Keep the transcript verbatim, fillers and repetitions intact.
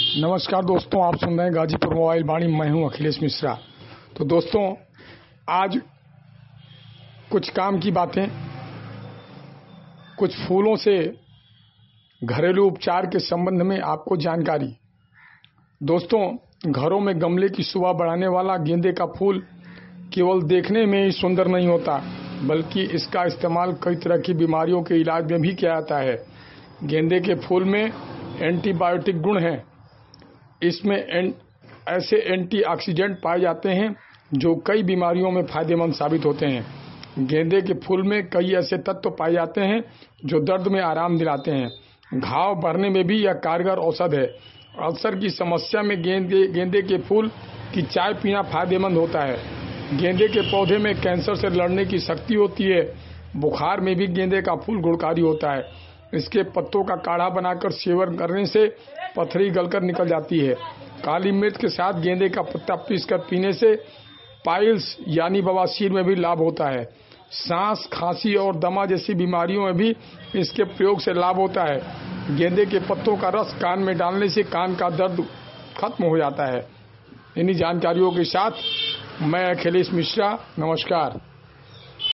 नमस्कार दोस्तों, आप सुन रहे हैं गाजीपुर मोबाइल वाणी। मैं हूं अखिलेश मिश्रा। तो दोस्तों, आज कुछ काम की बातें, कुछ फूलों से घरेलू उपचार के संबंध में आपको जानकारी। दोस्तों, घरों में गमले की शोभा बढ़ाने वाला गेंदे का फूल केवल देखने में ही सुंदर नहीं होता, बल्कि इसका इस्तेमाल कई तरह की बीमारियों के इलाज में भी किया जाता है। गेंदे के फूल में एंटीबायोटिक गुण हैं। इसमें एं, ऐसे एंटीऑक्सीडेंट पाए जाते हैं जो कई बीमारियों में फायदेमंद साबित होते हैं। गेंदे के फूल में कई ऐसे तत्व पाए जाते हैं जो दर्द में आराम दिलाते हैं। घाव भरने में भी यह कारगर औषध है। अल्सर की समस्या में गेंदे गेंदे के फूल की चाय पीना फायदेमंद होता है। गेंदे के पौधे में कैंसर से लड़ने की शक्ति होती है। बुखार में भी गेंदे का फूल गुणकारी होता है। इसके पत्तों का काढ़ा बनाकर सेवन करने से पथरी गलकर निकल जाती है। काली मिर्च के साथ गेंदे का पत्ता पीसकर पीने से पाइल्स यानी बवासीर में भी लाभ होता है। सांस, खांसी और दमा जैसी बीमारियों में भी इसके प्रयोग से लाभ होता है। गेंदे के पत्तों का रस कान में डालने से कान का दर्द खत्म हो जाता है। इन्हीं जानकारियों के साथ मैं अखिलेश मिश्रा, नमस्कार।